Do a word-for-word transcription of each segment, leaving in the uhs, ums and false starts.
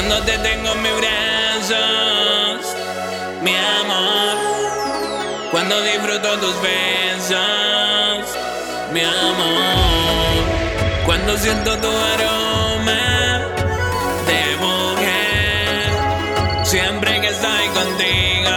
Cuando te tengo en mis brazos, mi amor. Cuando disfruto tus besos, mi amor. Cuando siento tu aroma de mujer, siempre que estoy contigo.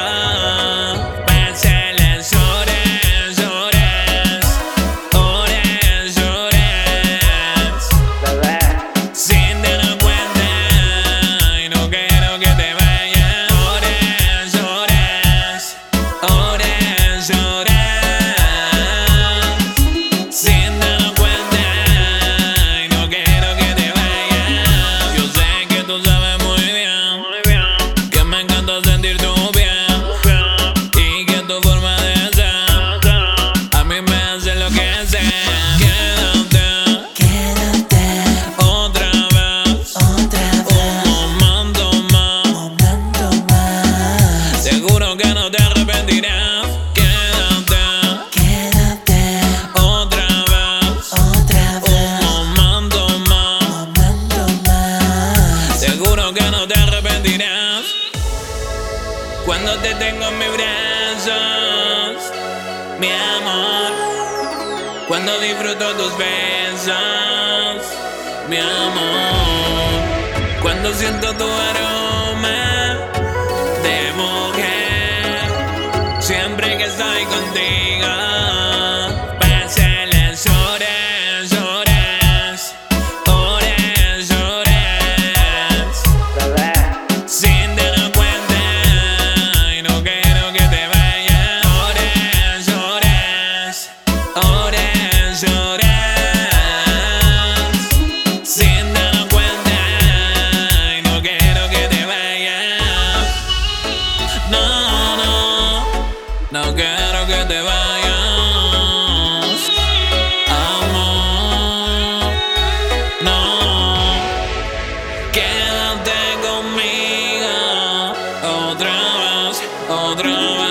Pasan las horas, horas, horas, horas, sin darnos cuenta, y no quiero que te vayas. Horas, horas, horas, horas, sin darnos cuenta, y no quiero que te vayas. Yo sé que tú sabes muy bien que me encanta sentir tu piel y que tu forma de ser a mí me hace enloquecer. Quédate, Quédate otra vez, otra vez, un momento más. momento más. Seguro que no te arrepentirás. Quédate, Quédate otra vez, otra vez, un momento más. momento más. Seguro que no te arrepentirás. Cuando te tengo en mis brazos, mi amor. Cuando disfruto tus besos, mi amor. Cuando siento tu aroma de mujer, siempre que estoy contigo. Pasan las horas, horas, horas, horas, sin darnos cuenta, y no quiero que te vayas. Horas, horas, horas, horas, sin darnos cuenta, y no quiero que te vayas. No, no, no quiero que te vayas, amor. No, quédate conmigo otra vez, otra vez.